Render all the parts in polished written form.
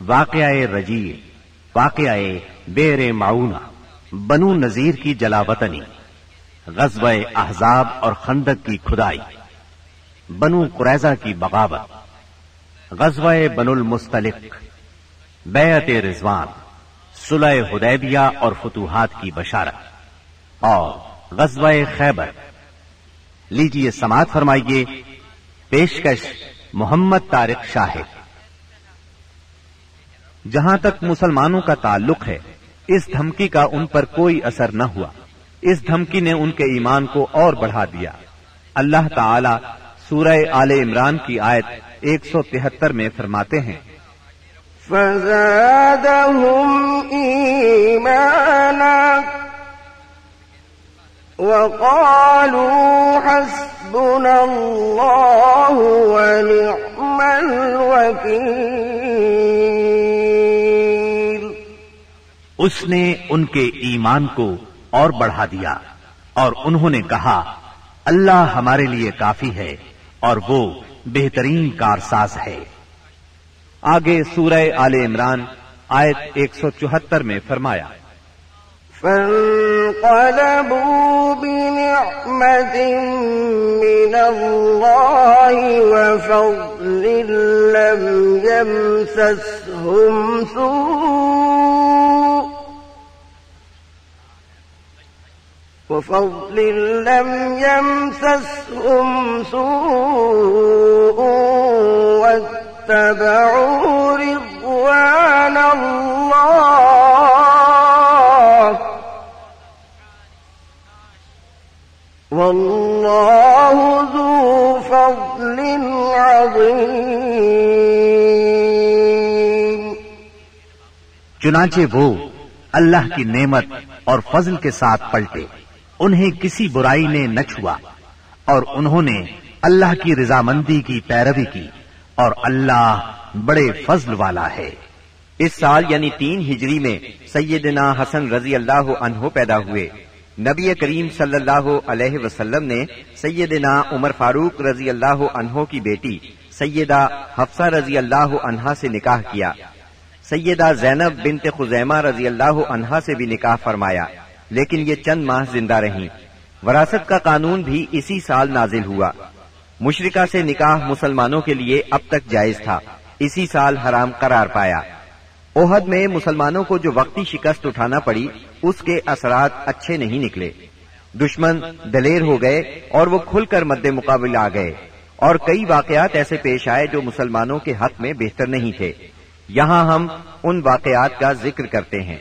واقعہ رجی، واقعہ بئر معونہ، بنو نذیر کی جلاوطنی، غزوہ احزاب اور خندق کی کھدائی، بنو قریظہ کی بغاوت، غزوہ بنو المستلق، بیعت رضوان، صلح حدیبیہ اور فتوحات کی بشارت، اور غزوہ خیبر۔ لیجیے سماعت فرمائیے پیشکش محمد طارق شاہد۔ جہاں تک مسلمانوں کا تعلق ہے، اس دھمکی کا ان پر کوئی اثر نہ ہوا، اس دھمکی نے ان کے ایمان کو اور بڑھا دیا۔ اللہ تعالی سورہ آل عمران کی آیت 173 میں فرماتے ہیں، فَزَادَهُمْ إِيمَانًا وَقَالُوا حَسْبُنَا اللَّهُ وَنِعْمَ الْوَكِيلُ۔ اس نے ان کے ایمان کو اور بڑھا دیا اور انہوں نے کہا اللہ ہمارے لیے کافی ہے اور وہ بہترین کارساز ہے۔ آگے سورہ آل عمران آیت 174 میں فرمایا، فانقلبوا بنعمة من الله وفضل لم يمسسهم سوء واتبعوا رضوان الله والله ذو فضل عظيم۔ چنانچہ وہ اللہ کی نعمت اور فضل کے ساتھ پلٹے، انہیں کسی برائی نے نہ چھوا اور انہوں نے اللہ کی رضامندی کی پیروی کی اور اللہ بڑے فضل والا ہے۔ اس سال یعنی 3 ہجری میں سیدنا حسن رضی اللہ عنہ پیدا ہوئے۔ نبی کریم صلی اللہ علیہ وسلم نے سیدنا عمر فاروق رضی اللہ عنہ کی بیٹی سیدہ حفصہ رضی اللہ عنہا سے نکاح کیا۔ سیدہ زینب بنت خزیمہ رضی اللہ عنہا سے بھی نکاح فرمایا، لیکن یہ چند ماہ زندہ رہیں۔ وراثت کا قانون بھی اسی سال نازل ہوا۔ مشرکہ سے نکاح مسلمانوں کے لیے اب تک جائز تھا، اسی سال حرام قرار پایا۔ احد میں مسلمانوں کو جو وقتی شکست اٹھانا پڑی، اس کے اثرات اچھے نہیں نکلے۔ دشمن دلیر ہو گئے اور وہ کھل کر مد مقابل آ گئے، اور کئی واقعات ایسے پیش آئے جو مسلمانوں کے حق میں بہتر نہیں تھے۔ یہاں ہم ان واقعات کا ذکر کرتے ہیں۔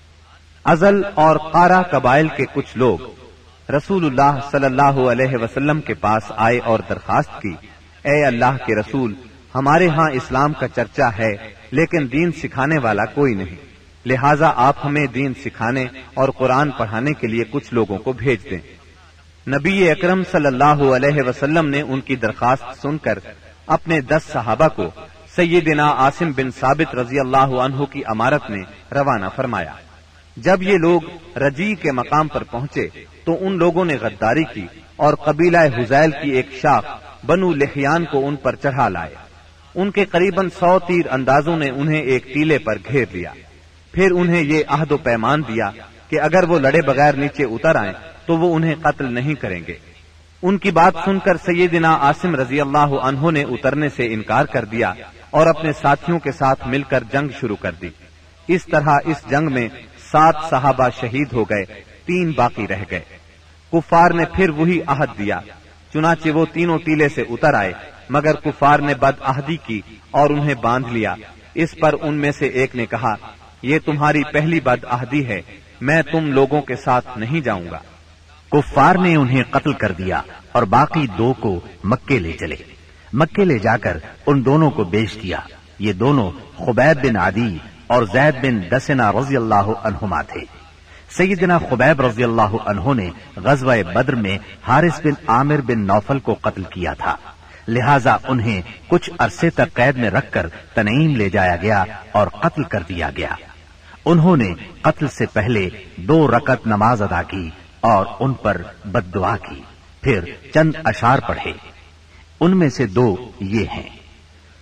ازل اور قارہ قبائل کے کچھ لوگ رسول اللہ صلی اللہ علیہ وسلم کے پاس آئے اور درخواست کی، اے اللہ کے رسول، ہمارے ہاں اسلام کا چرچا ہے لیکن دین سکھانے والا کوئی نہیں، لہٰذا آپ ہمیں دین سکھانے اور قرآن پڑھانے کے لیے کچھ لوگوں کو بھیج دیں۔ نبی اکرم صلی اللہ علیہ وسلم نے ان کی درخواست سن کر اپنے 10 صحابہ کو سیدنا عاصم بن ثابت رضی اللہ عنہ کی امارت میں روانہ فرمایا۔ جب یہ لوگ رجی کے مقام پر پہنچے تو ان لوگوں نے غداری کی اور قبیلہ حذیل کی ایک شاخ بنو لحیان کو ان پر چڑھا لائے۔ ان کے قریباً 100 تیر اندازوں نے انہیں ایک ٹیلے پر گھیر لیا، پھر انہیں یہ عہد و پیمان دیا کہ اگر وہ لڑے بغیر نیچے اتر آئیں تو وہ انہیں قتل نہیں کریں گے۔ ان کی بات سن کر سیدنا عاصم رضی اللہ عنہ نے اترنے سے انکار کر دیا اور اپنے ساتھیوں کے ساتھ مل کر جنگ شروع کر دی۔ اس طرح اس جنگ میں 7 صحابہ شہید ہو گئے، 3 باقی رہ گئے۔ کفار نے پھر وہی عہد دیا، چنانچہ وہ تینوں ٹیلے سے اتر آئے، مگر کفار نے بد عہدی کی اور انہیں باندھ لیا۔ اس پر ان میں سے ایک نے کہا، یہ تمہاری پہلی بد عہدی ہے، میں تم لوگوں کے ساتھ نہیں جاؤں گا۔ کفار نے انہیں قتل کر دیا اور باقی 2 کو مکے لے چلے۔ مکے لے جا کر ان دونوں کو بیچ دیا۔ یہ دونوں خبیب بن عدی اور زید بن دسنہ رضی اللہ عنہما تھے۔ سیدنا خبیب رضی اللہ عنہ نے غزوہ بدر میں حارث بن عامر بن نوفل کو قتل کیا تھا، لہذا انہیں کچھ عرصے تک قید میں رکھ کر تنعیم لے جایا گیا اور قتل کر دیا گیا۔ انہوں نے قتل سے پہلے 2 رکعت نماز ادا کی اور ان پر بد دعا کی، پھر چند اشعار پڑھے۔ ان میں سے 2 یہ ہیں،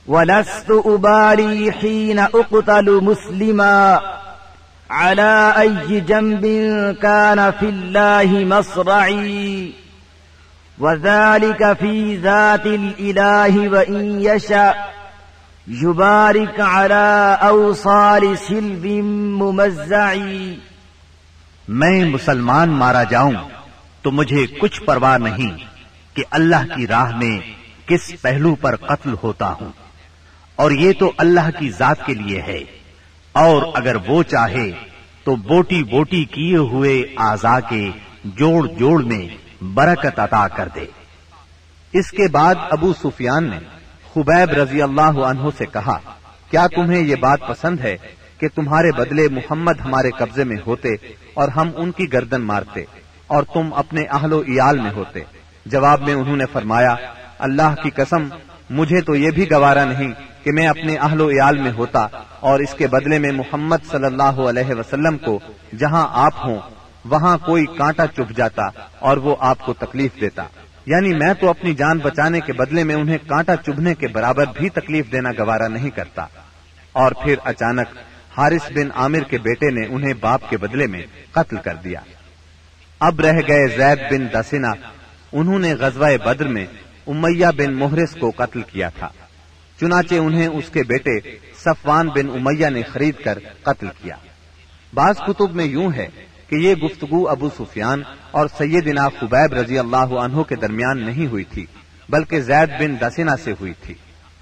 ولست أبالي حين أقتل مسلما على أي جنب كان في الله مصرعي وذلك في ذات الإله وإن يشاء يبارك على أوصال سلب ممزعي. میں مسلمان مارا جاؤں تو مجھے کچھ پرواہ نہیں کہ اللہ کی راہ میں کس پہلو پر قتل ہوتا ہوں، اور یہ تو اللہ کی ذات کے لیے ہے، اور اگر وہ چاہے تو بوٹی بوٹی کیے ہوئے اعضاء کے جوڑ جوڑ میں برکت عطا کر دے. اس کے بعد ابو سفیان نے خبیب رضی اللہ عنہ سے کہا، کیا تمہیں یہ بات پسند ہے کہ تمہارے بدلے محمد ہمارے قبضے میں ہوتے اور ہم ان کی گردن مارتے اور تم اپنے اہل و عیال میں ہوتے؟ جواب میں انہوں نے فرمایا، اللہ کی قسم مجھے تو یہ بھی گوارا نہیں کہ میں اپنے اہل و عیال میں ہوتا اور اس کے بدلے میں محمد صلی اللہ علیہ وسلم کو جہاں آپ ہوں وہاں کوئی کانٹا چبھ جاتا اور وہ آپ کو تکلیف دیتا. یعنی میں تو اپنی جان بچانے کے بدلے میں انہیں کانٹا چبھنے کے برابر بھی تکلیف دینا گوارا نہیں کرتا. اور پھر اچانک حارث بن عامر کے بیٹے نے انہیں باپ کے بدلے میں قتل کر دیا. اب رہ گئے زید بن دسنہ. انہوں نے غزوہ بدر میں امیہ بن محرز کو قتل کیا تھا، چنانچہ انہیں اس کے بیٹے صفوان بن امیہ نے خرید کر قتل کیا. بعض کتب میں یوں ہے کہ یہ گفتگو ابو سفیان اور سیدنا خبیب رضی اللہ عنہ کے درمیان نہیں ہوئی تھی بلکہ زید بن دسنہ سے ہوئی تھی.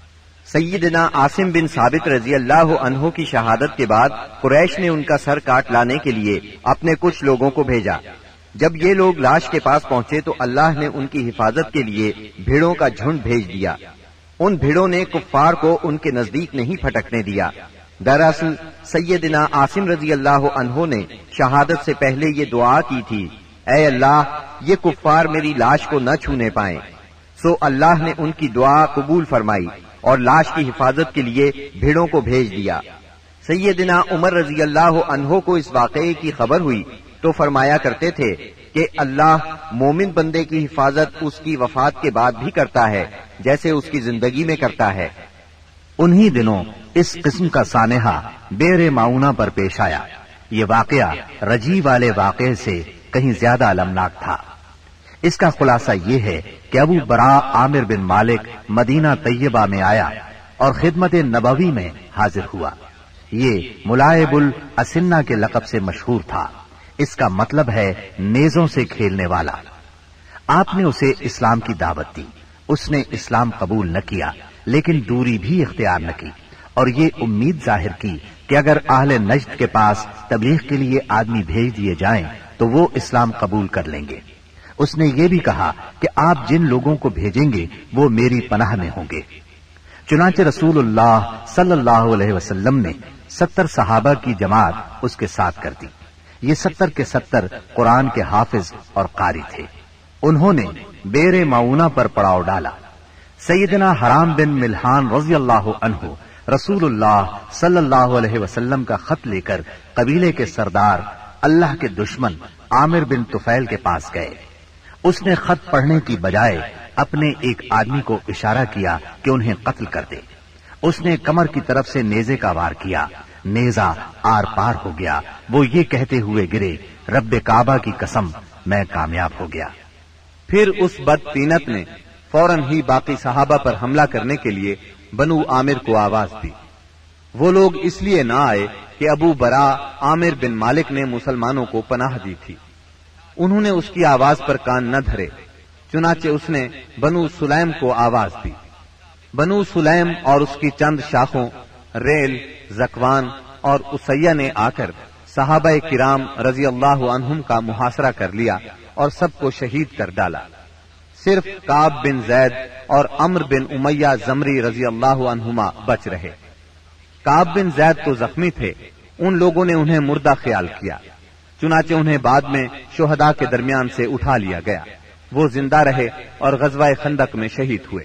سیدنا عاصم بن ثابت رضی اللہ عنہ کی شہادت کے بعد قریش نے ان کا سر کاٹ لانے کے لیے اپنے کچھ لوگوں کو بھیجا. جب یہ لوگ لاش کے پاس پہنچے تو اللہ نے ان کی حفاظت کے لیے بھیڑوں کا جھنڈ بھیج دیا. ان بھیڑوں نے کفار کو ان کے نزدیک نہیں پھٹکنے دیا. دراصل سیدنا عاصم رضی اللہ عنہ نے شہادت سے پہلے یہ دعا کی تھی، اے اللہ یہ کفار میری لاش کو نہ چھونے پائیں. سو اللہ نے ان کی دعا قبول فرمائی اور لاش کی حفاظت کے لیے بھیڑوں کو بھیج دیا. سیدنا عمر رضی اللہ عنہ کو اس واقعے کی خبر ہوئی تو فرمایا کرتے تھے کہ اللہ مومن بندے کی حفاظت اس کی وفات کے بعد بھی کرتا ہے جیسے اس کی زندگی میں کرتا ہے. انہی دنوں اس قسم کا سانحہ بیر معونہ پر پیش آیا. یہ واقعہ رجی والے واقعے سے کہیں زیادہ المناک تھا. اس کا خلاصہ یہ ہے کہ ابو برا عامر بن مالک مدینہ طیبہ میں آیا اور خدمت نبوی میں حاضر ہوا. یہ ملائب الاسنہ کے لقب سے مشہور تھا. اس کا مطلب ہے نیزوں سے کھیلنے والا. آپ نے اسے اسلام کی دعوت دی. اس نے اسلام قبول نہ کیا لیکن دوری بھی اختیار نہ کی اور یہ امید ظاہر کی کہ اگر اہل نجد کے پاس تبلیغ کے لیے آدمی بھیج دیے جائیں تو وہ اسلام قبول کر لیں گے. اس نے یہ بھی کہا کہ آپ جن لوگوں کو بھیجیں گے وہ میری پناہ میں ہوں گے. چنانچہ رسول اللہ صلی اللہ علیہ وسلم نے 70 صحابہ کی جماعت اس کے ساتھ کر دی. یہ 70 کے 70 قرآن کے حافظ اور قاری تھے. انہوں نے بیر معونہ پر پڑاؤ ڈالا. سیدنا حرام بن ملحان رضی اللہ عنہ رسول اللہ صلی اللہ علیہ وسلم کا خط لے کر قبیلے کے سردار اللہ کے دشمن عامر بن طفیل کے پاس گئے. اس نے خط پڑھنے کی بجائے اپنے ایک آدمی کو اشارہ کیا کہ انہیں قتل کر دے. اس نے کمر کی طرف سے نیزے کا وار کیا. نیزہ آر پار ہو گیا. وہ یہ کہتے ہوئے گرے، رب کعبہ کی قسم میں کامیاب ہو گیا. پھر اس بد طینت نے فوراً ہی باقی صحابہ پر حملہ کرنے کے لیے بنو عامر کو آواز دی. وہ لوگ اس لیے نہ آئے کہ ابو برا عامر بن مالک نے مسلمانوں کو پناہ دی تھی. انہوں نے اس کی آواز پر کان نہ دھرے. چنانچہ اس نے بنو سلیم کو آواز دی. بنو سلیم اور اس کی چند شاخوں ریل، زکوان اور اسیہ نے آ کر صحابہ کرام رضی اللہ عنہم کا محاصرہ کر لیا اور سب کو شہید کر ڈالا. صرف کعب بن زید اور عمرو بن امیہ زمری رضی اللہ عنہما بچ رہے. کعب بن زید تو زخمی تھے. ان لوگوں نے انہیں مردہ خیال کیا. چنانچہ انہیں بعد میں شہداء کے درمیان سے اٹھا لیا گیا. وہ زندہ رہے اور غزوہ خندق میں شہید ہوئے.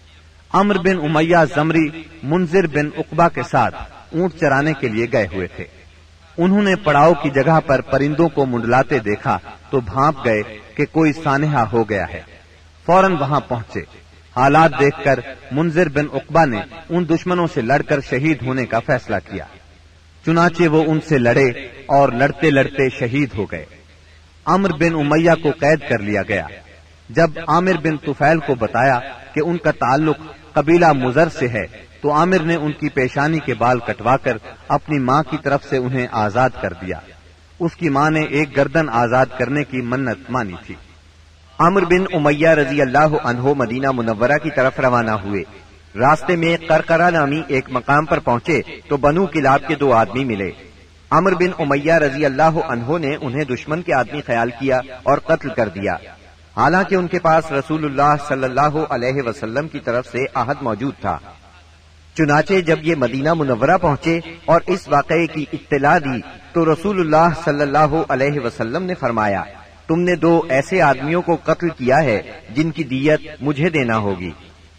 عمرو بن امیہ زمری منذر بن عقبہ کے ساتھ اونٹ چرانے کے لیے گئے ہوئے تھے. انہوں نے پڑاؤ کی جگہ پر پرندوں کو منڈلاتے دیکھا تو بھانپ گئے کہ کوئی سانحہ ہو گیا ہے. فوراً وہاں پہنچے. حالات دیکھ کر منذر بن عقبہ نے ان دشمنوں سے لڑ کر شہید ہونے کا فیصلہ کیا۔ چنانچہ وہ ان سے لڑے اور لڑتے لڑتے شہید ہو گئے۔ عمرو بن امیہ کو قید کر لیا گیا۔ جب عامر بن طفیل کو بتایا کہ ان کا تعلق قبیلہ مضر سے ہے تو عامر نے ان کی پیشانی کے بال کٹوا کر اپنی ماں کی طرف سے انہیں آزاد کر دیا۔ اس کی ماں نے ایک گردن آزاد کرنے کی منت مانی تھی۔ عمرو بن امیہ رضی اللہ عنہ مدینہ منورہ کی طرف روانہ ہوئے۔ راستے میں قرقرہ نامی ایک مقام پر پہنچے تو بنو کلاب کے 2 آدمی ملے۔ عمرو بن امیہ رضی اللہ عنہ نے انہیں دشمن کے آدمی خیال کیا اور قتل کر دیا، حالانکہ ان کے پاس رسول اللہ صلی اللہ علیہ وسلم کی طرف سے عہد موجود تھا۔ چنانچہ جب یہ مدینہ منورہ پہنچے اور اس واقعے کی اطلاع دی تو رسول اللہ صلی اللہ علیہ وسلم نے فرمایا، تم نے 2 ایسے آدمیوں کو قتل کیا ہے جن کی دیت مجھے دینا ہوگی۔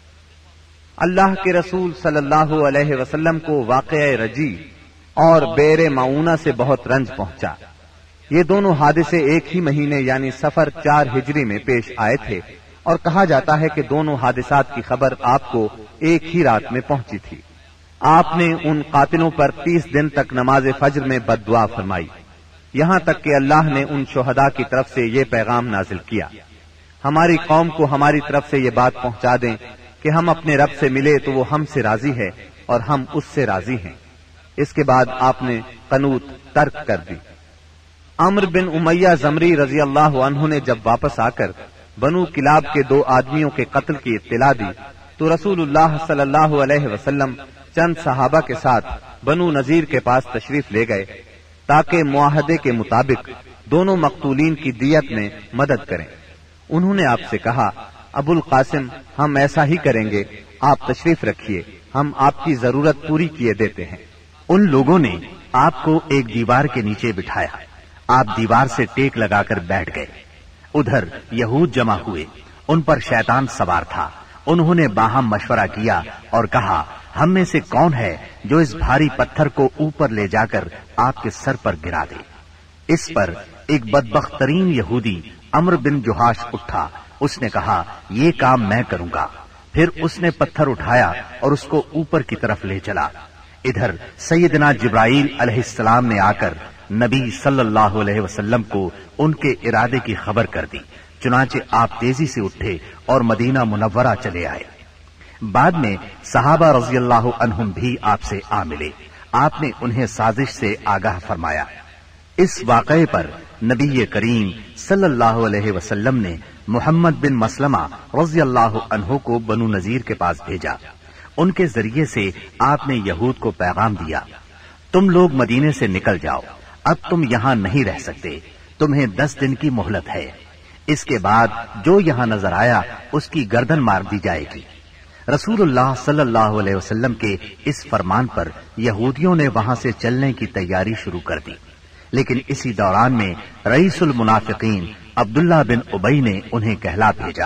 اللہ کے رسول صلی اللہ علیہ وسلم کو واقعہ رجی اور بیر معونہ سے بہت رنج پہنچا۔ یہ دونوں حادثے ایک ہی مہینے یعنی صفر 4 ہجری میں پیش آئے تھے، اور کہا جاتا ہے کہ دونوں حادثات کی خبر آپ کو ایک ہی رات میں پہنچی تھی۔ آپ نے ان قاتلوں پر 30 دن تک نماز فجر میں بد دعا فرمائی، یہاں تک کہ اللہ نے ان شہداء کی طرف سے یہ پیغام نازل کیا، ہماری قوم کو ہماری طرف سے یہ بات پہنچا دیں کہ ہم اپنے رب سے ملے تو وہ ہم سے راضی ہے اور ہم اس سے راضی ہیں۔ اس کے بعد آپ نے قنوت ترک کر دی۔ عمرو بن امیہ زمری رضی اللہ عنہ نے جب واپس آ کر بنو کلاب کے 2 آدمیوں کے قتل کی اطلاع دی تو رسول اللہ صلی اللہ علیہ وسلم چند صحابہ کے ساتھ بنو نذیر کے پاس تشریف لے گئے تاکہ معاہدے کے مطابق دونوں مقتولین کی دیت میں مدد کریں۔ انہوں نے آپ سے کہا، ابو القاسم ہم ایسا ہی کریں گے، آپ تشریف رکھیے، ہم آپ کی ضرورت پوری کیے دیتے ہیں۔ ان لوگوں نے آپ کو ایک دیوار کے نیچے بٹھایا، آپ دیوار سے ٹیک لگا کر بیٹھ گئے۔ ادھر یہود جمع ہوئے، ان پر شیطان سوار تھا۔ انہوں نے باہم مشورہ کیا اور کہا، ہم میں سے کون ہے جو اس بھاری پتھر کو اوپر لے جا کر آپ کے سر پر گرا دے؟ اس پر ایک بدبخت ترین یہودی عمرو بن جہاش اٹھا، اس نے کہا، یہ کام میں کروں گا۔ پھر اس نے پتھر اٹھایا اور اس کو اوپر کی طرف لے چلا۔ ادھر سیدنا جبرائیل علیہ السلام نے آ کر نبی صلی اللہ علیہ وسلم کو ان کے ارادے کی خبر کر دی۔ چنانچہ آپ تیزی سے اٹھے اور مدینہ منورہ چلے آئے۔ بعد میں صحابہ رضی اللہ عنہم بھی آپ سے آ ملے۔ آپ نے انہیں سازش سے آگاہ فرمایا۔ اس واقعے پر نبی کریم صلی اللہ علیہ وسلم نے محمد بن مسلمہ رضی اللہ عنہ کو بنو نذیر کے پاس بھیجا۔ ان کے ذریعے سے آپ نے یہود کو پیغام دیا، تم لوگ مدینے سے نکل جاؤ، اب تم یہاں نہیں رہ سکتے، تمہیں 10 دن کی مہلت ہے، اس کے بعد جو یہاں نظر آیا اس کی گردن مار دی جائے گی۔ رسول اللہ صلی اللہ علیہ وسلم کے اس فرمان پر یہودیوں نے وہاں سے چلنے کی تیاری شروع کر دی، لیکن اسی دوران میں رئیس المنافقین عبداللہ بن ابی نے انہیں کہلا بھیجا،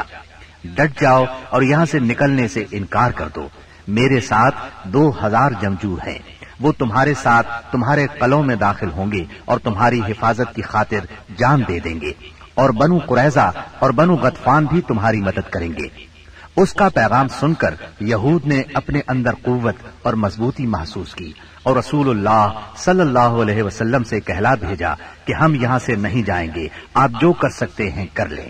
ڈٹ جاؤ اور یہاں سے نکلنے سے انکار کر دو، میرے ساتھ 2000 جمجو ہیں، وہ تمہارے ساتھ تمہارے قلعوں میں داخل ہوں گے اور تمہاری حفاظت کی خاطر جان دے دیں گے، اور بنو قریظہ اور بنو غطفان بھی تمہاری مدد کریں گے۔ اس کا پیغام سن کر یہود نے اپنے اندر قوت اور مضبوطی محسوس کی اور رسول اللہ صلی اللہ علیہ وسلم سے کہلا بھیجا کہ ہم یہاں سے نہیں جائیں گے، آپ جو کر سکتے ہیں کر لیں۔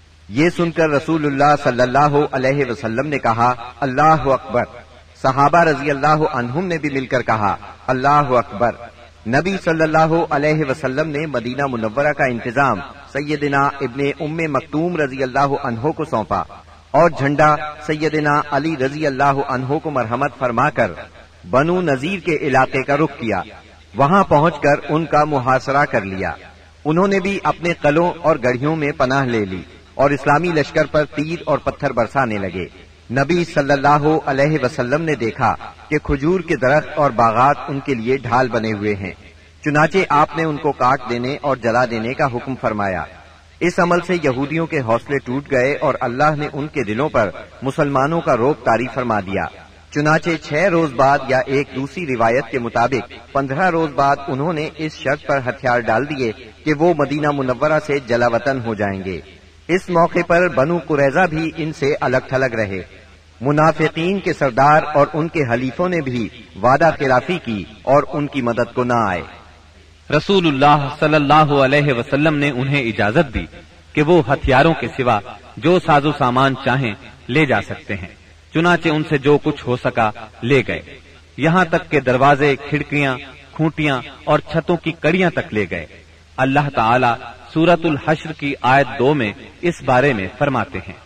یہ سن کر رسول اللہ صلی اللہ علیہ وسلم نے کہا، اللہ اکبر۔ صحابہ رضی اللہ عنہم نے بھی مل کر کہا، اللہ اکبر۔ نبی صلی اللہ علیہ وسلم نے مدینہ منورہ کا انتظام سیدنا ابن ام مکتوم رضی اللہ عنہ کو سونپا اور جھنڈا سیدنا علی رضی اللہ عنہ کو مرحمت فرما کر بنو نذیر کے علاقے کا رخ کیا۔ وہاں پہنچ کر ان کا محاصرہ کر لیا۔ انہوں نے بھی اپنے قلعوں اور گڑھیوں میں پناہ لے لی اور اسلامی لشکر پر تیر اور پتھر برسانے لگے۔ نبی صلی اللہ علیہ وسلم نے دیکھا کہ کھجور کے درخت اور باغات ان کے لیے ڈھال بنے ہوئے ہیں، چنانچہ آپ نے ان کو کاٹ دینے اور جلا دینے کا حکم فرمایا۔ اس عمل سے یہودیوں کے حوصلے ٹوٹ گئے اور اللہ نے ان کے دلوں پر مسلمانوں کا رعب طاری فرما دیا۔ چنانچہ 6 روز بعد یا ایک دوسری روایت کے مطابق 15 روز بعد انہوں نے اس شرط پر ہتھیار ڈال دیے کہ وہ مدینہ منورہ سے جلا وطن ہو جائیں گے۔ اس موقع پر بنو قریظہ بھی ان سے الگ تھلگ رہے۔ منافقین کے سردار اور ان کے حلیفوں نے بھی وعدہ خلافی کی اور ان کی مدد کو نہ آئے۔ رسول اللہ صلی اللہ علیہ وسلم نے انہیں اجازت دی کہ وہ ہتھیاروں کے سوا جو ساز و سامان چاہیں لے جا سکتے ہیں، چنانچہ ان سے جو کچھ ہو سکا لے گئے، یہاں تک کہ دروازے، کھڑکیاں، کھوٹیاں اور چھتوں کی کڑیاں تک لے گئے۔ اللہ تعالی سورۃ الحشر کی آیت 2 میں اس بارے میں فرماتے ہیں،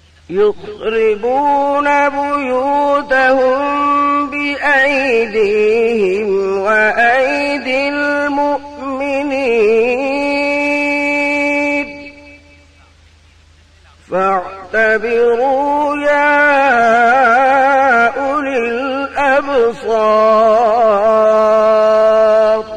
يخربون بيوتهم بأيديهم وأيدي المؤمنين فاعتبروا يا أولي الأبصار۔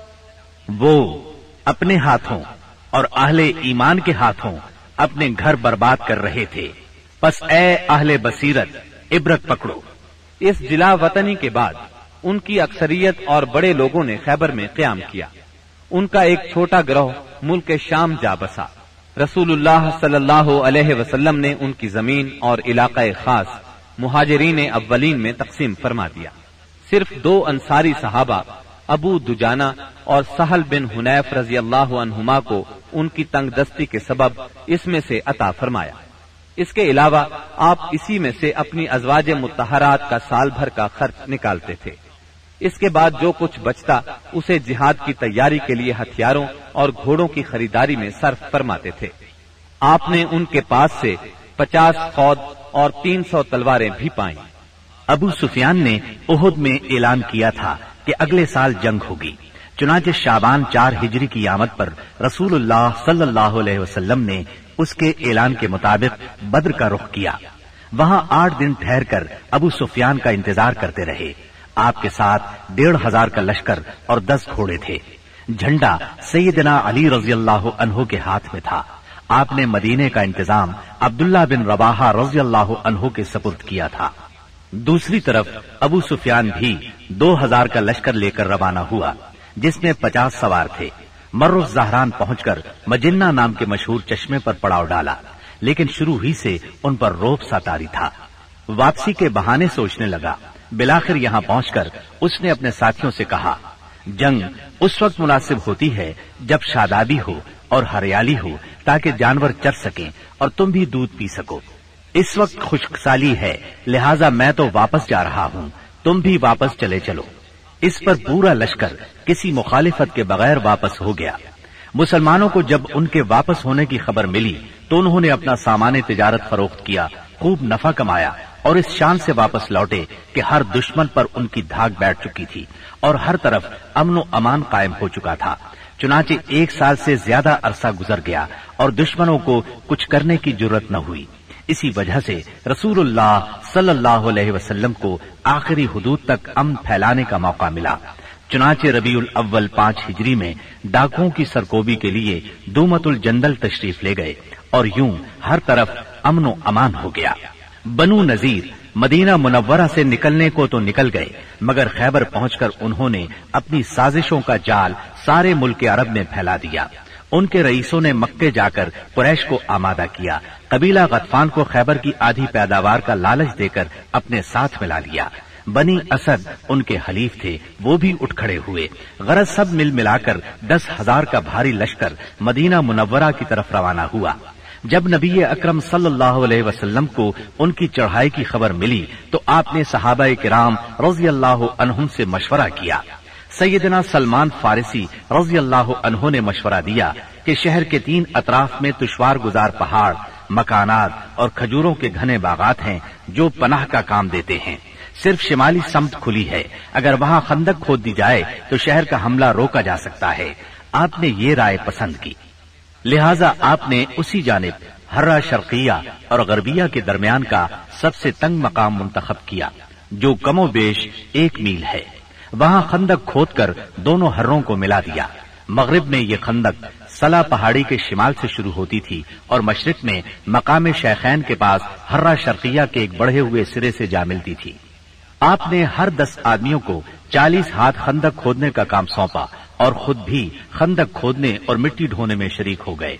وہ اپنے ہاتھوں اور اہل ایمان کے ہاتھوں اپنے گھر برباد کر رہے تھے، پس اے اہل بصیرت عبرت پکڑو۔ اس جلا وطنی کے بعد ان کی اکثریت اور بڑے لوگوں نے خیبر میں قیام کیا۔ ان کا ایک چھوٹا گروہ ملک شام جا بسا۔ رسول اللہ صلی اللہ علیہ وسلم نے ان کی زمین اور علاقہ خاص مہاجرین اولین میں تقسیم فرما دیا۔ صرف 2 انصاری صحابہ ابو دجانہ اور سہل بن حنیف رضی اللہ عنہما کو ان کی تنگ دستی کے سبب اس میں سے عطا فرمایا۔ اس کے علاوہ آپ اسی میں سے اپنی ازواج مطہرات کا سال بھر کا خرچ نکالتے تھے۔ اس کے بعد جو کچھ بچتا اسے جہاد کی تیاری کے لیے ہتھیاروں اور گھوڑوں کی خریداری میں صرف فرماتے تھے۔ آپ نے ان کے پاس سے 50 خود اور 300 تلواریں بھی پائیں۔ ابو سفیان نے احد میں اعلان کیا تھا کہ اگلے سال جنگ ہوگی، چنانچہ شعبان 4 ہجری کی آمد پر رسول اللہ صلی اللہ علیہ وسلم نے اس کے اعلان کے مطابق بدر کا رخ کیا۔ وہاں 8 دن ٹھہر کر ابو سفیان کا انتظار کرتے رہے۔ آپ کے ساتھ 1,500 کا لشکر اور 10 گھوڑے تھے۔ جھنڈا سیدنا علی رضی اللہ عنہ کے ہاتھ میں تھا۔ آپ نے مدینے کا انتظام عبداللہ بن رواحہ رضی اللہ عنہ کے سپرد کیا تھا۔ دوسری طرف ابو سفیان بھی 2,000 کا لشکر لے کر روانہ ہوا، جس میں 50 سوار تھے۔ مر الزہران پہنچ کر مجنہ نام کے مشہور چشمے پر پڑاؤ ڈالا، لیکن شروع ہی سے ان پر روب سا طاری تھا۔ واپسی کے بہانے سوچنے لگا۔ بالآخر یہاں پہنچ کر اس نے اپنے ساتھیوں سے کہا، جنگ اس وقت مناسب ہوتی ہے جب شادابی ہو اور ہریالی ہو، تاکہ جانور چر سکیں اور تم بھی دودھ پی سکو۔ اس وقت خشک سالی ہے، لہٰذا میں تو واپس جا رہا ہوں، تم بھی واپس چلے چلو۔ اس پر پورا لشکر کسی مخالفت کے بغیر واپس ہو گیا۔ مسلمانوں کو جب ان کے واپس ہونے کی خبر ملی تو انہوں نے اپنا سامان تجارت فروخت کیا، خوب نفع کمایا اور اس شان سے واپس لوٹے کہ ہر دشمن پر ان کی دھاک بیٹھ چکی تھی اور ہر طرف امن و امان قائم ہو چکا تھا۔ چنانچہ 1 سال سے زیادہ عرصہ گزر گیا اور دشمنوں کو کچھ کرنے کی جرت نہ ہوئی۔ اسی وجہ سے رسول اللہ صلی اللہ علیہ وسلم کو آخری حدود تک امن پھیلانے کا موقع ملا۔ چنانچہ ربیع الاول 5 ہجری میں ڈاکوؤں کی سرکوبی کے لیے دومت الجندل تشریف لے گئے اور یوں ہر طرف امن و امان ہو گیا۔ بنو نذیر مدینہ منورہ سے نکلنے کو تو نکل گئے، مگر خیبر پہنچ کر انہوں نے اپنی سازشوں کا جال سارے ملک عرب میں پھیلا دیا۔ ان کے رئیسوں نے مکے جا کر قریش کو آمادہ کیا۔ قبیلہ غطفان کو خیبر کی آدھی پیداوار کا لالچ دے کر اپنے ساتھ ملا لیا۔ بنی اسد ان کے حلیف تھے، وہ بھی اٹھ کھڑے ہوئے۔ غرض سب مل ملا کر 10,000 کا بھاری لشکر مدینہ منورہ کی طرف روانہ ہوا۔ جب نبی اکرم صلی اللہ علیہ وسلم کو ان کی چڑھائی کی خبر ملی تو آپ نے صحابہ کرام رضی اللہ عنہم سے مشورہ کیا۔ سیدنا سلمان فارسی رضی اللہ عنہ نے مشورہ دیا کہ شہر کے 3 اطراف میں دشوار گزار پہاڑ، مکانات اور کھجوروں کے گھنے باغات ہیں جو پناہ کا کام دیتے ہیں۔ صرف شمالی سمت کھلی ہے، اگر وہاں خندق کھود دی جائے تو شہر کا حملہ روکا جا سکتا ہے۔ آپ نے یہ رائے پسند کی، لہذا آپ نے اسی جانب ہرہ شرقیہ اور غربیہ کے درمیان کا سب سے تنگ مقام منتخب کیا، جو کم و بیش 1 میل ہے۔ وہاں خندق کھود کر دونوں ہروں کو ملا دیا۔ مغرب میں یہ خندق سلا پہاڑی کے شمال سے شروع ہوتی تھی اور مشرق میں مقام شیخین کے پاس ہرہ شرقیہ کے ایک بڑھے ہوئے سرے سے جا ملتی تھی۔ آپ نے ہر 10 آدمیوں کو 40 ہاتھ خندق کھودنے کا کام سونپا اور خود بھی خندق کھودنے اور مٹی ڈھونے میں شریک ہو گئے۔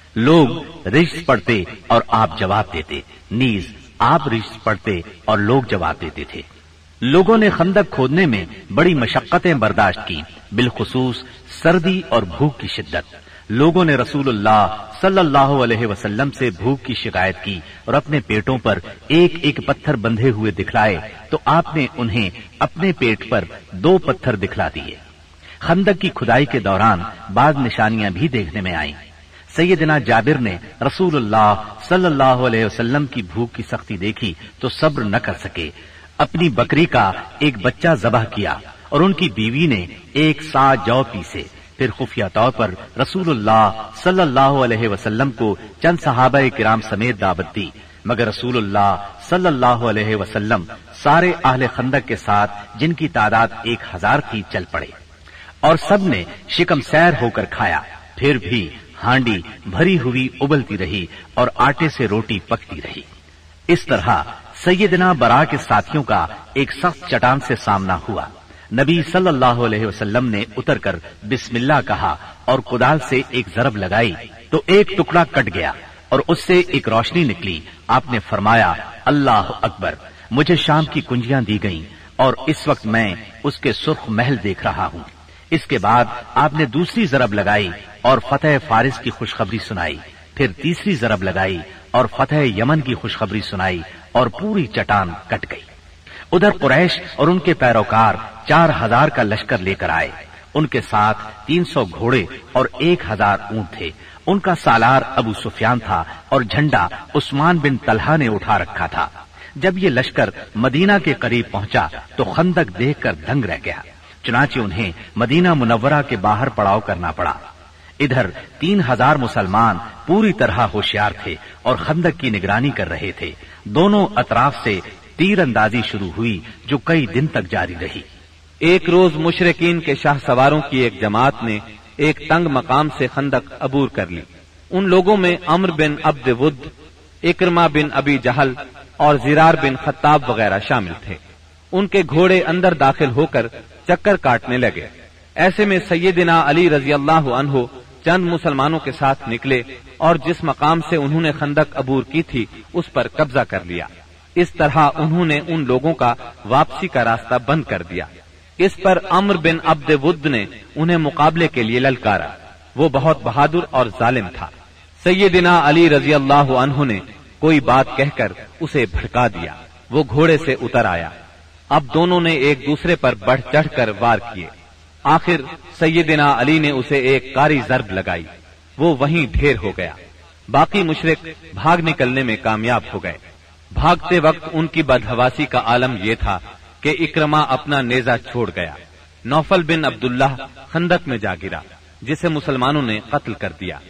लोग रिज्स पढ़ते और आप जवाब देते, नीज आप रिज्स पढ़ते और लोग जवाब देते थे। लोगों ने खंदक खोदने में बड़ी मशक्कतें बर्दाश्त की, बिलखुसूस सर्दी और भूख की शिद्दत। लोगों ने रसूलुल्लाह सल्लल्लाहु अलैहि वसल्लम से भूख की शिकायत की और अपने पेटों पर एक एक पत्थर बंधे हुए दिखलाए तो आपने उन्हें अपने पेट पर 2 पत्थर दिखला दिए। खंदक की खुदाई के दौरान बाद निशानियां भी देखने में आईं। सैयदना जाबिर ने रसूलुल्लाह सल्लल्लाहु अलैहि वसल्लम की भूख की सख्ती देखी तो सब्र न कर सके, अपनी बकरी का एक बच्चा ज़बह किया और उनकी बीवी ने 1 सा जौ पीसे। फिर खुफिया तौर पर रसूलुल्लाह सल्लल्लाहु अलैहि वसल्लम को चंद सहाबा किराम समेत दावत दी, मगर रसूलुल्लाह सल्लल्लाहु अलैहि वसल्लम सारे अहले खंदक के साथ, जिनकी तादाद 1000 थी, चल पड़े और सब ने शिकमसैर होकर खाया। फिर भी हांडी भरी हुई उबलती रही और आटे से रोटी पकती रही। इस तरह सैयदना बरा के साथियों का एक सख्त चट्टान से सामना हुआ। नबी सल्लल्लाहु अलैहि वसल्लम ने उतरकर बिस्मिल्लाह कहा और कुदाल से एक जरब लगाई तो एक टुकड़ा कट गया और उससे एक रोशनी निकली। आपने फरमाया, अल्लाह अकबर। मुझे शाम की कुंजियां दी गईं और इस वक्त मैं उसके सुर्ख महल देख रहा हूं। इसके बाद आपने दूसरी जरब लगाई और फतेह फारिस की खुशखबरी सुनाई। फिर तीसरी जरब लगाई और फतेह यमन की खुशखबरी सुनाई और पूरी चट्टान कट गई। उधर कुरैश और उनके पैरोकार 4000 का लश्कर लेकर आए। उनके साथ 300 घोड़े और 1000 ऊंट थे। उनका सालार अबू सुफियान था और झंडा उस्मान बिन तलहा ने उठा रखा था। जब ये लश्कर मदीना के करीब पहुंचा तो खंदक देखकर दंग रह गया। चुनाचे उन्हें मदीना मुनव्वरा के बाहर पड़ाव करना पड़ा। इधर 3000 मुसलमान पूरी तरह होशियार थे और खंदक की निगरानी कर रहे थे। दोनों अतराफ से तीर अंदाजी शुरू हुई जो कई दिन तक जारी रही। एक रोज मुशरिकीन के शाह सवारों की एक जमात ने एक तंग मकाम से खंदक अबूर कर ली। उन लोगों में अम्र बिन अब्द वुद, इक्रमा बिन अबी जहल और जिरार बिन खत्ताब वगैरह शामिल थे। उनके घोड़े अंदर दाखिल होकर चक्कर काटने लगे। ऐसे में सैयदना अली रजी अल्लाह अन्हु चंद मुसलमानों के साथ निकले और जिस मकाम से उन्होंने खंदक अबूर की थी उस पर कब्जा कर लिया। इस तरह उन्होंने उन लोगों का वापसी का रास्ता बंद कर दिया। इस पर अम्र बिन अब्द वुद ने उन्हें मुकाबले के लिए ललकारा। वो बहुत बहादुर और जालिम था। सैयदना अली रजी अल्लाह अन्हु ने कोई बात कहकर उसे भड़का दिया। वो घोड़े से उतर आया। अब दोनों ने एक दूसरे पर बढ़ चढ़कर वार किए। आखिर सैयदना अली ने उसे एक कारी जर्ब लगाई। वो वहीं ढेर हो गया। बाकी मुशरिक भाग निकलने में कामयाब हो गए। भागते वक्त उनकी बदहवासी का आलम यह था कि इक्रमा अपना नेजा छोड़ गया। नौफल बिन अब्दुल्लाह खंदक में जा गिरा, जिसे मुसलमानों ने कत्ल कर दिया।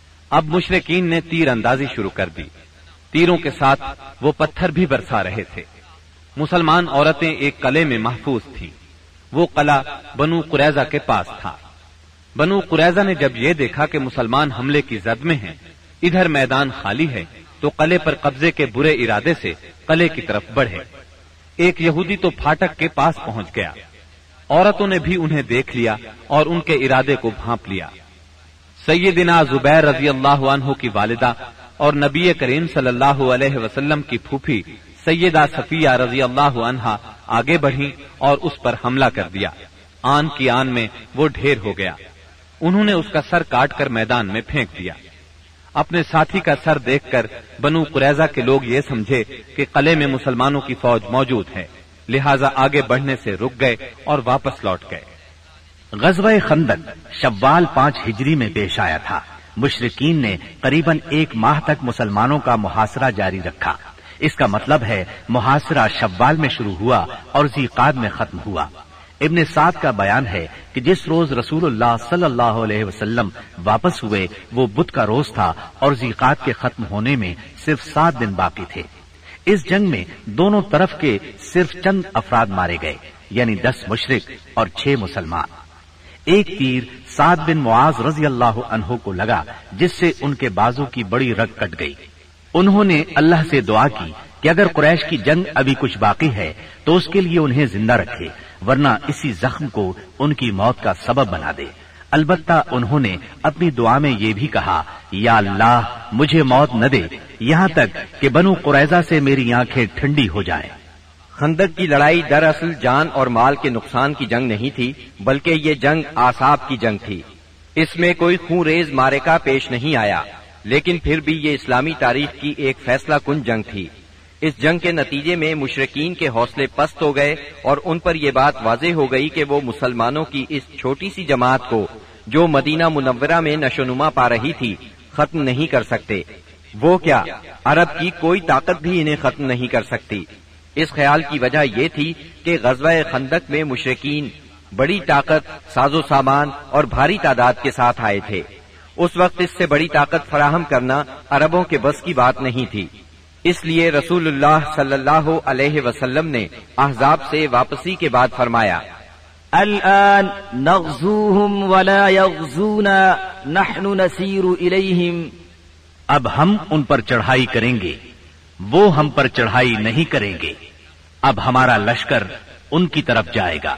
अब मुशरिकीन ने तीर अंदाजी शुरू कर दी। तीरों के साथ वो पत्थर भी बरसा रहे थे। मुसलमान औरतें एक कले में महफूज थीं। वो कला बनु कुरैजा के पास था। बनु कुरैजा ने जब ये देखा कि मुसलमान हमले की जद में हैं, इधर मैदान खाली है, तो कले पर कब्जे के बुरे इरादे से कले की तरफ बढ़े। एक यहूदी तो फाटक के पास पहुंच गया। औरतों ने भी उन्हें देख लिया और उनके इरादे को भांप लिया। सैयदना जुबैर रजी अल्लाह अन्हु की वालिदा और नबी करीम सल्लल्लाहु अलैहि वसल्लम की फूफी सैयदा सफिया रजी अल्लाह अन्हा आगे बढ़ी और उस पर हमला कर दिया। आन की आन में वो ढेर हो गया। उन्होंने उसका सर काट कर मैदान में फेंक दिया। अपने साथी का सर देखकर बनु कुरैजा के लोग ये समझे कि कले में मुसलमानों की फौज मौजूद है, लिहाजा आगे बढ़ने से रुक गए और वापस लौट गए। गज़वा खंदक शव्वाल 5 हिजरी में पेश आया था। मुशरिकीन ने करीबन 1 माह तक मुसलमानों का मुहासरा जारी रखा। इसका मतलब है मुहासरा शव्वाल में शुरू हुआ और ज़ीक़ाद में खत्म हुआ। इब्ने साद का बयान है कि जिस रोज रसूलुल्लाह सल्लल्लाहु अलैहि वसल्लम वापस हुए वो बुध का रोज था और ज़ीक़ाद के खत्म होने में सिर्फ 7 दिन बाकी थे। इस जंग में दोनों तरफ के सिर्फ चंद अफराद मारे गए, यानी 10 मुशरिक और 6 मुसलमान। एक तीर साद बिन मुआज रजी अल्लाह अन्हु को लगा, जिससे उनके बाजू की बड़ी रग कट गई। उन्होंने अल्लाह से दुआ की कि अगर कुरैश की जंग अभी कुछ बाकी है तो उसके लिए उन्हें जिंदा रखे, वरना इसी जख्म को उनकी मौत का सबब बना दे। البتہ انہوں نے اپنی دعا میں یہ بھی کہا، یا اللہ مجھے موت نہ دے یہاں تک کہ بنو قریظہ سے میری آنکھیں ٹھنڈی ہو جائیں۔ خندق کی لڑائی دراصل جان اور مال کے نقصان کی جنگ نہیں تھی، بلکہ یہ جنگ اعصاب کی جنگ تھی۔ اس میں کوئی خون ریز معرکہ پیش نہیں آیا، لیکن پھر بھی یہ اسلامی تاریخ کی ایک فیصلہ کن جنگ تھی۔ اس جنگ کے نتیجے میں مشرکین کے حوصلے پست ہو گئے اور ان پر یہ بات واضح ہو گئی کہ وہ مسلمانوں کی اس چھوٹی سی جماعت کو جو مدینہ منورہ میں نشوونما پا رہی تھی ختم نہیں کر سکتے۔ وہ کیا، عرب کی کوئی طاقت بھی انہیں ختم نہیں کر سکتی۔ اس خیال کی وجہ یہ تھی کہ غزوہ خندق میں مشرکین بڑی طاقت، ساز و سامان اور بھاری تعداد کے ساتھ آئے تھے۔ اس وقت اس سے بڑی طاقت فراہم کرنا عربوں کے بس کی بات نہیں تھی۔ اس لیے رسول اللہ صلی اللہ علیہ وسلم نے احزاب سے واپسی کے بعد فرمایا، الآن نغزوهم ولا يغزونا نحن نسير إليهم۔ اب ہم ان پر چڑھائی کریں گے، وہ ہم پر چڑھائی نہیں کریں گے۔ اب ہمارا لشکر ان کی طرف جائے گا۔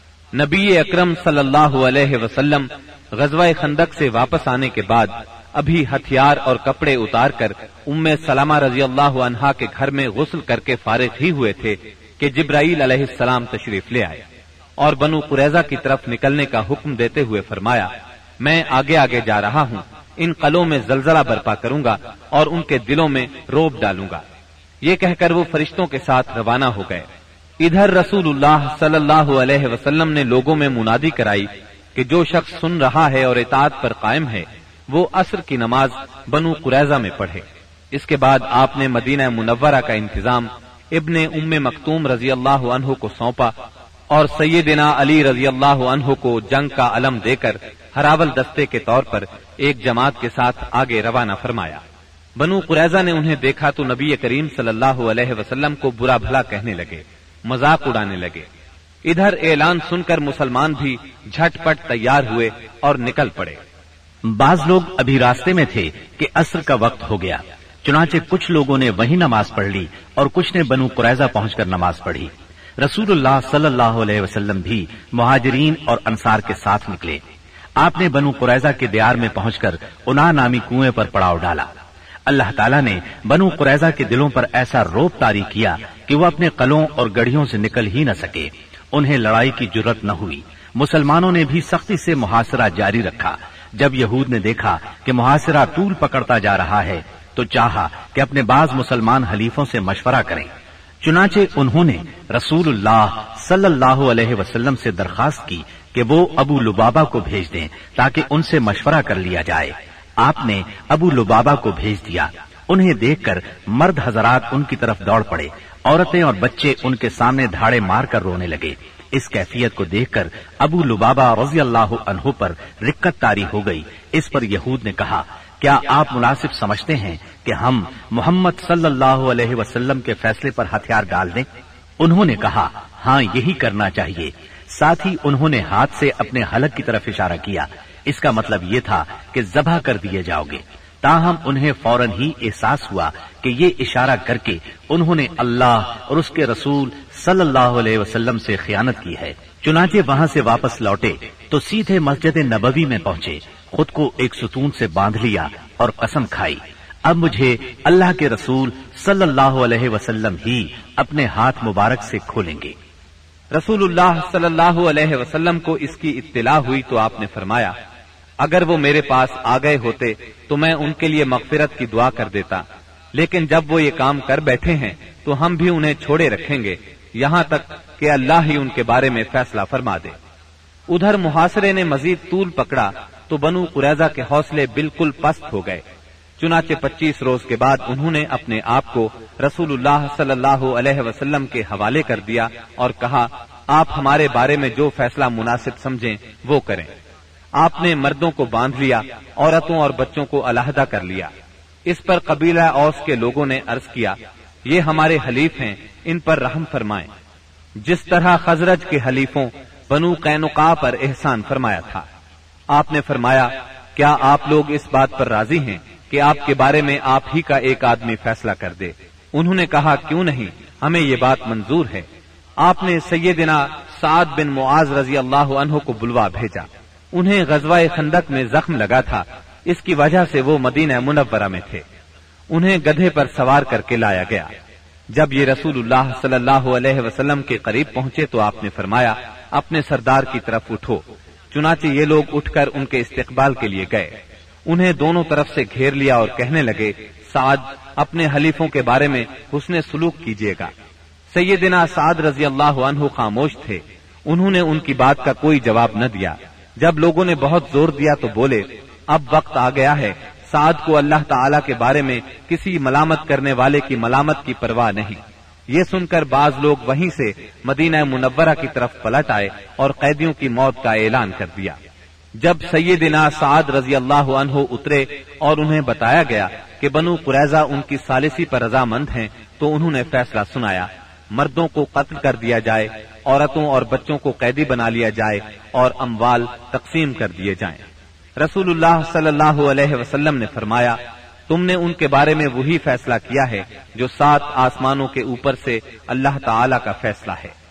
نبی اکرم صلی اللہ علیہ وسلم غزوہ خندق سے واپس آنے کے بعد ابھی ہتھیار اور کپڑے اتار کر ام سلمہ رضی اللہ عنہا کے گھر میں غسل کر کے فارغ ہی ہوئے تھے کہ جبرائیل علیہ السلام تشریف لے آئے اور بنو قریظہ کی طرف نکلنے کا حکم دیتے ہوئے فرمایا، میں آگے آگے جا رہا ہوں، ان قلعوں میں زلزلہ برپا کروں گا اور ان کے دلوں میں روب ڈالوں گا۔ یہ کہہ کر وہ فرشتوں کے ساتھ روانہ ہو گئے۔ ادھر رسول اللہ صلی اللہ علیہ وسلم نے لوگوں میں منادی کرائی کہ جو شخص سن رہا ہے اور اطاعت پر قائم ہے وہ عصر کی نماز بنو قریظہ میں پڑھے۔ اس کے بعد آپ نے مدینہ منورہ کا انتظام ابن ام مکتوم رضی اللہ عنہ کو سونپا اور سیدنا علی رضی اللہ عنہ کو جنگ کا علم دے کر ہراول دستے کے طور پر ایک جماعت کے ساتھ آگے روانہ فرمایا۔ بنو قریظہ نے انہیں دیکھا تو نبی کریم صلی اللہ علیہ وسلم کو برا بھلا کہنے لگے، مذاق اڑانے لگے۔ ادھر اعلان سن کر مسلمان بھی جھٹ پٹ تیار ہوئے اور نکل پڑے۔ بعض لوگ ابھی راستے میں تھے کہ عصر کا وقت ہو گیا، چنانچہ کچھ لوگوں نے وہیں نماز پڑھ لی اور کچھ نے بنو قریظہ پہنچ کر نماز پڑھی۔ رسول اللہ صلی اللہ علیہ وسلم بھی مہاجرین اور انصار کے ساتھ نکلے۔ آپ نے بنو قریظہ کے دیار میں پہنچ کر انا نامی کنویں پر پڑاؤ ڈالا۔ اللہ تعالیٰ نے بنو قریظہ کے دلوں پر ایسا روب طاری کیا کہ وہ اپنے قلعوں اور گڑھیوں سے نکل ہی نہ سکے۔ انہیں لڑائی کی جرت نہ ہوئی۔ مسلمانوں نے بھی سختی سے محاصرہ جاری رکھا۔ جب یہود نے دیکھا کہ محاصرہ طول پکڑتا جا رہا ہے تو چاہا کہ اپنے بعض مسلمان حلیفوں سے مشورہ کریں۔ چنانچہ انہوں نے رسول اللہ صلی اللہ علیہ وسلم سے درخواست کی کہ وہ ابو لبابہ کو بھیج دیں تاکہ ان سے مشورہ کر لیا جائے۔ آپ نے ابو لبابہ کو بھیج دیا۔ انہیں دیکھ کر مرد حضرات ان کی طرف دوڑ پڑے، عورتیں اور بچے ان کے سامنے دھاڑے مار کر رونے لگے۔ اس کیفیت کو دیکھ کر ابو لبابہ رضی اللہ عنہ پر رکت طاری ہو گئی۔ اس پر یہود نے کہا، کیا آپ مناسب سمجھتے ہیں کہ ہم محمد صلی اللہ علیہ وسلم کے فیصلے پر ہتھیار ڈال دیں؟ انہوں نے کہا، ہاں یہی کرنا چاہیے۔ ساتھ ہی انہوں نے ہاتھ سے اپنے حلق کی طرف اشارہ کیا۔ اس کا مطلب یہ تھا کہ ذبح کر دیے جاؤ گے۔ تاہم انہیں فوراً ہی احساس ہوا کہ یہ اشارہ کر کے انہوں نے اللہ اور اس کے رسول صلی اللہ علیہ وسلم سے خیانت کی ہے۔ چنانچہ وہاں سے واپس لوٹے تو سیدھے مسجد نبوی میں پہنچے، خود کو ایک ستون سے باندھ لیا اور قسم کھائی، اب مجھے اللہ کے رسول صلی اللہ علیہ وسلم ہی اپنے ہاتھ مبارک سے کھولیں گے۔ رسول اللہ صلی اللہ علیہ وسلم کو اس کی اطلاع ہوئی تو آپ نے فرمایا، اگر وہ میرے پاس آ گئے ہوتے تو میں ان کے لیے مغفرت کی دعا کر دیتا، لیکن جب وہ یہ کام کر بیٹھے ہیں تو ہم بھی انہیں چھوڑے رکھیں گے یہاں تک کہ اللہ ہی ان کے بارے میں فیصلہ فرما دے۔ ادھر محاصرے نے مزید طول پکڑا تو بنو قریظہ کے حوصلے بالکل پست ہو گئے۔ چنانچہ 25 روز کے بعد انہوں نے اپنے آپ کو رسول اللہ صلی اللہ علیہ وسلم کے حوالے کر دیا اور کہا، آپ ہمارے بارے میں جو فیصلہ مناسب سمجھیں وہ کریں۔ آپ نے مردوں کو باندھ لیا، عورتوں اور بچوں کو علیحدہ کر لیا۔ اس پر قبیلہ اوس کے لوگوں نے عرض کیا، یہ ہمارے حلیف ہیں، ان پر رحم فرمائیں، جس طرح خزرج کے حلیفوں بنو قینقاع پر احسان فرمایا تھا۔ آپ نے فرمایا، کیا آپ لوگ اس بات پر راضی ہیں کہ آپ کے بارے میں آپ ہی کا ایک آدمی فیصلہ کر دے؟ انہوں نے کہا، کیوں نہیں، ہمیں یہ بات منظور ہے۔ آپ نے سیدنا سعد بن معاذ رضی اللہ عنہ کو بلوا بھیجا۔ انہیں غزوہ خندق میں زخم لگا تھا، اس کی وجہ سے وہ مدینہ منورہ میں تھے۔ انہیں گدھے پر سوار کر کے لایا گیا۔ جب یہ رسول اللہ صلی اللہ علیہ وسلم کے قریب پہنچے تو آپ نے فرمایا، اپنے سردار کی طرف اٹھو۔ چنانچہ یہ لوگ اٹھ کر ان کے استقبال کے لیے گئے، انہیں دونوں طرف سے گھیر لیا اور کہنے لگے، سعد اپنے حلیفوں کے بارے میں حسن سلوک کیجیے گا۔ سیدنا سعد رضی اللہ عنہ خاموش تھے، انہوں نے ان کی بات کا کوئی جواب نہ دیا۔ جب لوگوں نے بہت زور دیا تو بولے، اب وقت آ گیا ہے، سعد کو اللہ تعالی کے بارے میں کسی ملامت کرنے والے کی ملامت کی پرواہ نہیں۔ یہ سن کر بعض لوگ وہیں سے مدینہ منورہ کی طرف پلٹ آئے اور قیدیوں کی موت کا اعلان کر دیا۔ جب سیدنا سعد رضی اللہ عنہ اترے اور انہیں بتایا گیا کہ بنو قریظہ ان کی ثالثی پر رضامند ہیں تو انہوں نے فیصلہ سنایا، مردوں کو قتل کر دیا جائے، عورتوں اور بچوں کو قیدی بنا لیا جائے اور اموال تقسیم کر دیے جائیں۔ رسول اللہ صلی اللہ علیہ وسلم نے فرمایا، تم نے ان کے بارے میں وہی فیصلہ کیا ہے جو 7 آسمانوں کے اوپر سے اللہ تعالی کا فیصلہ ہے۔